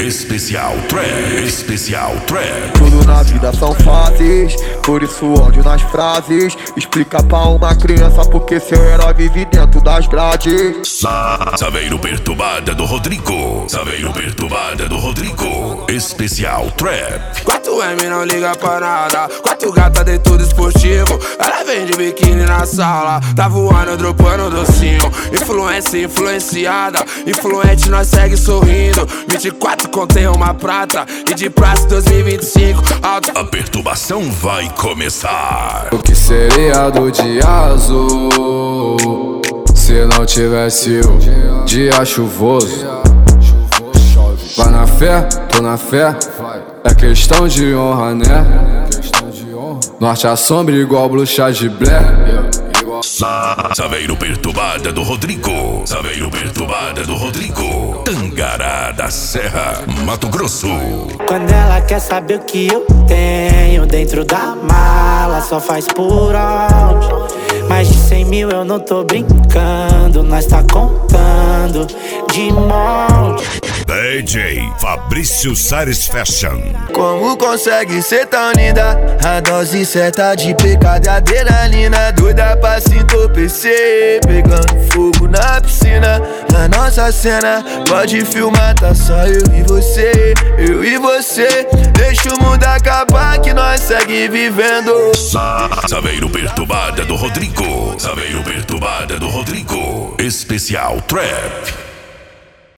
Especial Trap, Especial Trap. Tudo na vida são fases, por isso ódio nas frases. Explica pra uma criança porque seu herói vive dentro das grades. Saveiro perturbada do Rodrigo, Saveiro perturbada do Rodrigo. Especial Trap. 4M não liga pra nada, 4 gata dentro do esportivo. Ela vem de biquíni na sala, tá voando, dropando docinho. Influência influenciada, influente nós segue sorrindo. 24 contém uma prata e de praça 2025 alto. A perturbação vai começar. O que seria do dia azul se não tivesse o dia chuvoso? Vai na fé, tô na fé, é questão de honra, né? Norte à sombra igual bruxa de Blair. Saveiro perturbada do Rodrigo, Saveiro perturbada do Rodrigo. Tangará da Serra, Mato Grosso. Quando ela quer saber o que eu tenho dentro da mala, só faz por onde. Mais de 100 mil eu não tô brincando, nós tá contando de monte. DJ Fabrício Sares Fashion. Como consegue ser tão linda? A dose certa de pecado e adrenalina. Doida pra se entorpecer, pegando fogo na piscina. Na nossa cena, pode filmar, tá só eu e você, eu e você. Deixa o mundo acabar que nós segue vivendo. Saveiro perturbada do Rodrigo, Saveiro perturbada do Rodrigo. Especial Trap.